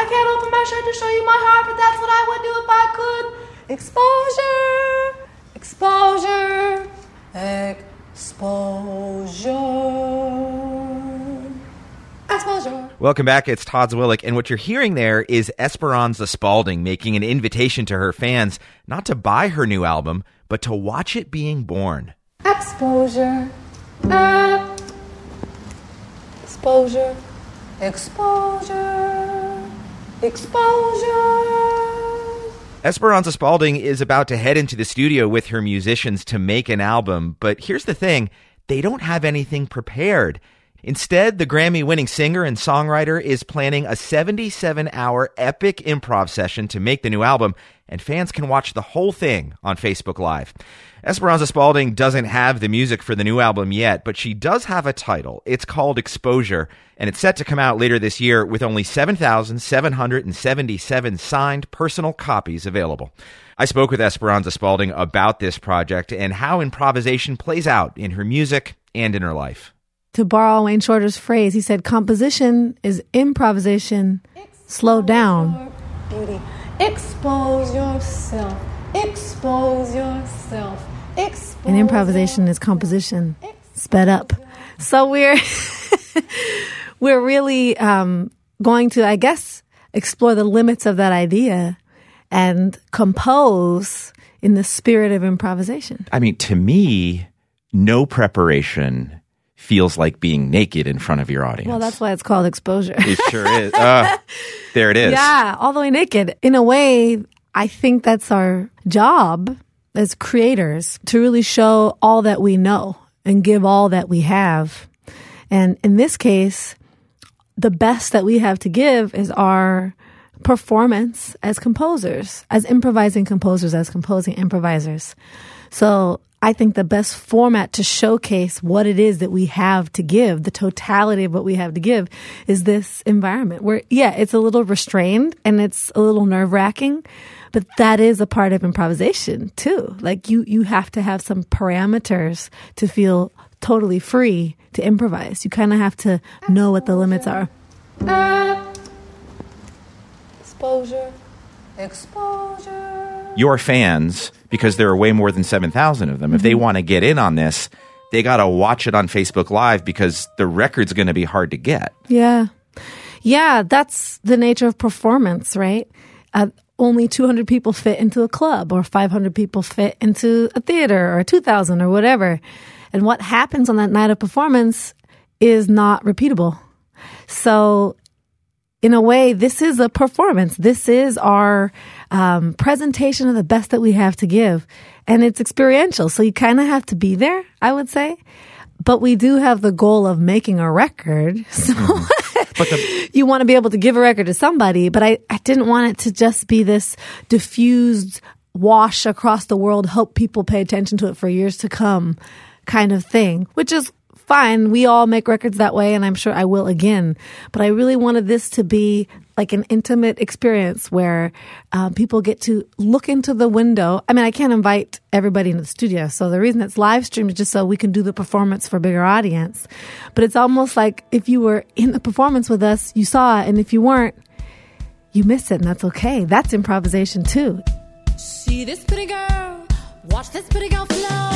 can't open my shirt to show you my heart, but that's what I would do if I could. Exposure, exposure, exposure. Welcome back. It's Todd Zwillich, and what you're hearing there is Esperanza Spalding making an invitation to her fans not to buy her new album, but to watch it being born. Exposure, exposure, exposure, exposure. Esperanza Spalding is about to head into the studio with her musicians to make an album, but here's the thing, they don't have anything prepared. Instead, the Grammy-winning singer and songwriter is planning a 77-hour epic improv session to make the new album, and fans can watch the whole thing on Facebook Live. Esperanza Spalding doesn't have the music for the new album yet, but she does have a title. It's called Exposure, and it's set to come out later this year with only 7,777 signed personal copies available. I spoke with Esperanza Spalding about this project and how improvisation plays out in her music and in her life. To borrow Wayne Shorter's phrase, he said, composition is improvisation slowed down. Beauty. Expose yourself. Expose yourself. Expose. And improvisation is composition sped up. So we're really going to, I guess, explore the limits of that idea and compose in the spirit of improvisation. I mean, to me, no preparation feels like being naked in front of your audience. Well, that's why it's called exposure. It sure is. There it is. Yeah, all the way naked. In a way, I think that's our job as creators, to really show all that we know and give all that we have. And in this case, the best that we have to give is our performance as composers, as improvising composers, as composing improvisers. So I think the best format to showcase what it is that we have to give, the totality of what we have to give, is this environment where, yeah, it's a little restrained and it's a little nerve-wracking, but that is a part of improvisation too. Like you have to have some parameters to feel totally free to improvise. You kind of have to know what the limits are. Exposure, exposure. Your fans, because there are way more than 7,000 of them, if they want to get in on this, they got to watch it on Facebook Live because the record's going to be hard to get. Yeah. Yeah, that's the nature of performance, right? Only 200 people fit into a club, or 500 people fit into a theater, or 2,000 or whatever. And what happens on that night of performance is not repeatable. So in a way, this is a performance. This is our presentation of the best that we have to give. And it's experiential. So you kind of have to be there, I would say. But we do have the goal of making a record. So you want to be able to give a record to somebody. But I didn't want it to just be this diffused wash across the world, hope people pay attention to it for years to come kind of thing, which is fine. We all make records that way, and I'm sure I will again. But I really wanted this to be like an intimate experience where people get to look into the window. I mean, I can't invite everybody into the studio, so the reason it's live streamed is just so we can do the performance for a bigger audience. But it's almost like if you were in the performance with us, you saw it, and if you weren't, you missed it, and that's okay. That's improvisation too. See this pretty girl, watch this pretty girl flow.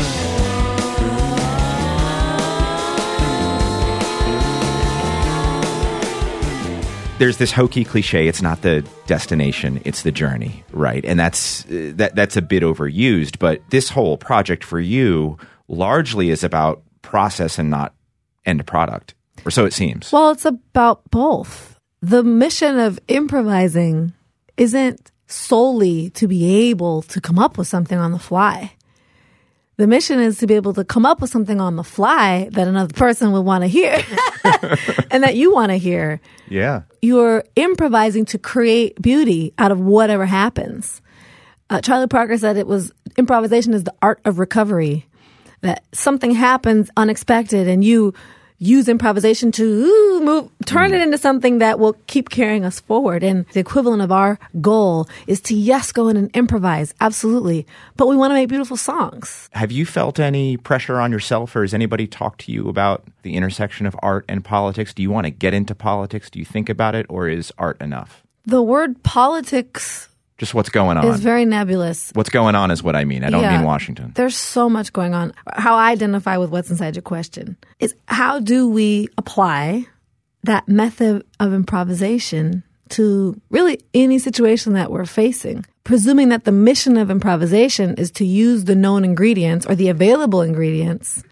There's this hokey cliche, it's not the destination, it's the journey, right? And that's a bit overused, but this whole project for you largely is about process and not end product, or so it seems. Well, it's about both. The mission of improvising isn't solely to be able to come up with something on the fly. The mission is to be able to come up with something on the fly that another person would want to hear and that you want to hear. Yeah. You're improvising to create beauty out of whatever happens. Charlie Parker said improvisation is the art of recovery, that something happens unexpected and you use improvisation to turn it into something that will keep carrying us forward. And the equivalent of our goal is to, yes, go in and improvise. Absolutely. But we want to make beautiful songs. Have you felt any pressure on yourself, or has anybody talked to you about the intersection of art and politics? Do you want to get into politics? Do you think about it, or is art enough? The word politics Just what's going on. is very nebulous. What's going on is what I mean. I don't mean Washington. There's so much going on. How I identify with what's inside your question is, how do we apply that method of improvisation to really any situation that we're facing? Presuming that the mission of improvisation is to use the known ingredients or the available ingredients,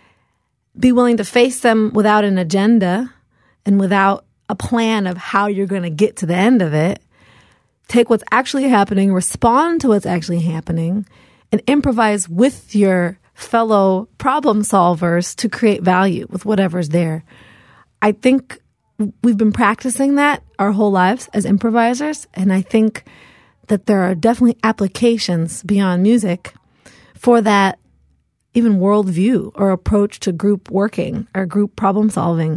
be willing to face them without an agenda and without a plan of how you're going to get to the end of it. Take what's actually happening, respond to what's actually happening, and improvise with your fellow problem solvers to create value with whatever's there. I think we've been practicing that our whole lives as improvisers, and I think that there are definitely applications beyond music for that even worldview or approach to group working or group problem solving.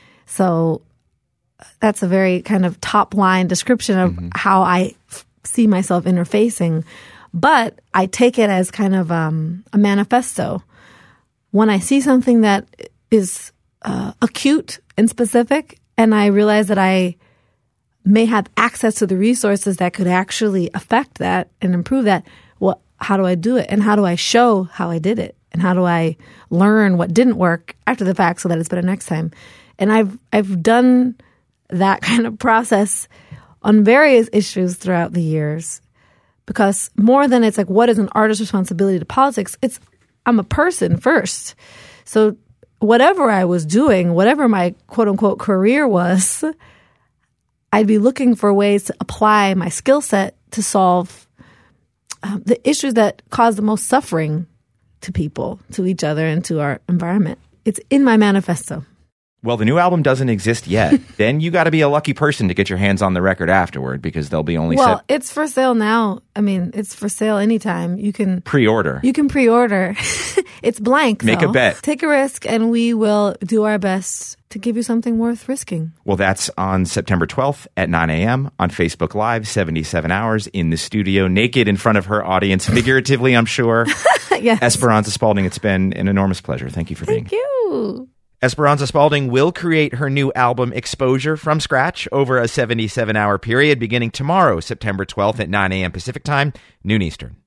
So that's a very kind of top line description of how I see myself interfacing. But I take it as kind of a manifesto. When I see something that is acute and specific, and I realize that I may have access to the resources that could actually affect that and improve that, well, how do I do it? And how do I show how I did it? And how do I learn what didn't work after the fact so that it's better next time? And I've done that kind of process on various issues throughout the years, because more than it's like, what is an artist's responsibility to politics? It's, I'm a person first. So whatever I was doing, whatever my quote unquote career was, I'd be looking for ways to apply my skill set to solve the issues that cause the most suffering to people, to each other, and to our environment. It's in my manifesto. Well, the new album doesn't exist yet. Then you got to be a lucky person to get your hands on the record afterward, because they'll be only Well, it's for sale now. I mean, it's for sale anytime. You can pre-order. You can pre-order. It's blank, Make though. a bet. Take a risk, and we will do our best to give you something worth risking. Well, that's on September 12th at 9 a.m. on Facebook Live, 77 hours in the studio, naked in front of her audience, figuratively, I'm sure. Yes. Esperanza Spalding, it's been an enormous pleasure. Thank you for being here. Thank you. Esperanza Spalding will create her new album Exposure from scratch over a 77-hour period beginning tomorrow, September 12th at 9 a.m. Pacific Time, noon Eastern.